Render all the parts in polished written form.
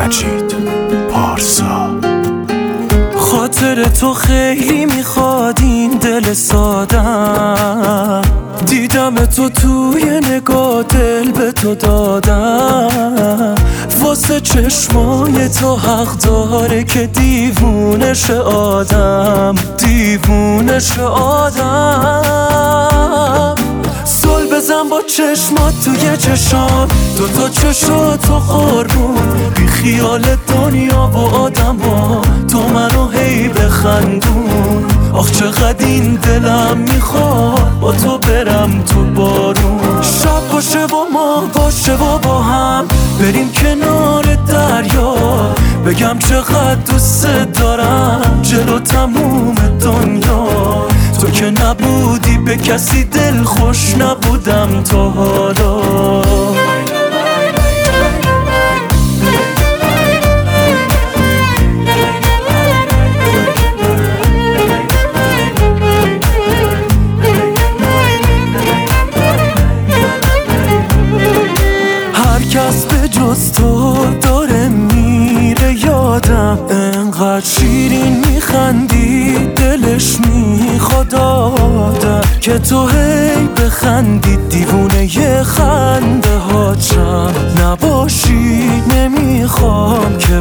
مجید پارسا. خاطر تو خیلی میخواد این دل سادم، دیدم تو توی نگاه دل به تو دادم. واسه چشمای تو حق داره که دیوونش آدم، دیوونش آدم. زل بزن با چشمات توی چشام، دوتا چشاتو قربون، بی خیال دنیا و آدم ها، تو منو هی بخندون. آخ چقدر این دلم میخواد با تو برم تو بارون. شب باشه و ما باشه و با هم بریم کنار دریا، بگم چقدر دوست دارم جلو تموم دنیا. تو که نبودی به کسی دل خوش نبودم تا حالا. هر کس به جز تو داره میره یادم، انقدر شیرین میخندی دلش میخواد آدم، که تو هی بخندی دیوونه ی خنده هاتم. نباشی نمیخوام که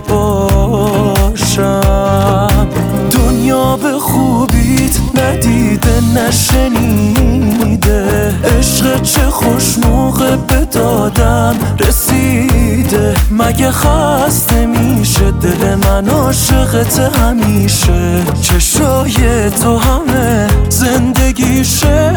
باشم، دنیا به خوبیت ندیده نشنیده، عشق چه خوش موقع به دادم رسیده. مگه خسته میشه دل من عاشقت همیشه، چشای تو همه زندگیشه.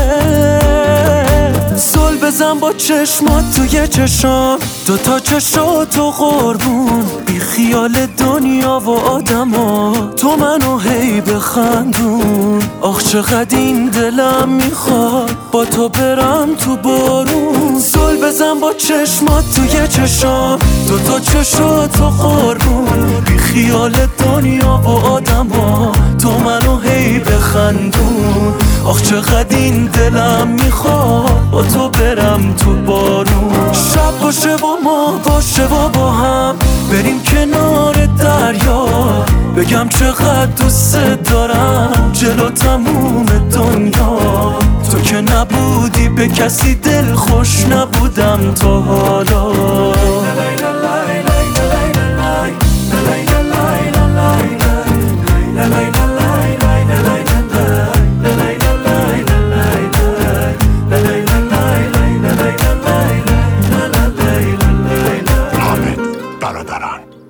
زل بزن با چشمات توی چشام، دوتا چشاتو قربون، بی خیال دنیا و آدم ها، تو منو هی بخندون. آخ چقدر این دلم میخواد با تو برم تو بارون. زل بزن با چشمات توی چشام، دوتا چشاتو قربون، بی خیال دنیا و آدم ها، تو منو هی بخندون. آخ چقدر این دلم میخواد با تو برم تو بارون. شب باشه و ما باشه و با هم بریم کنار دریا، بگم چقدر دوست دارم جلو تموم دنیا. تو که نبودی به کسی دل خوش نبودم تا حالا. حامد برادران.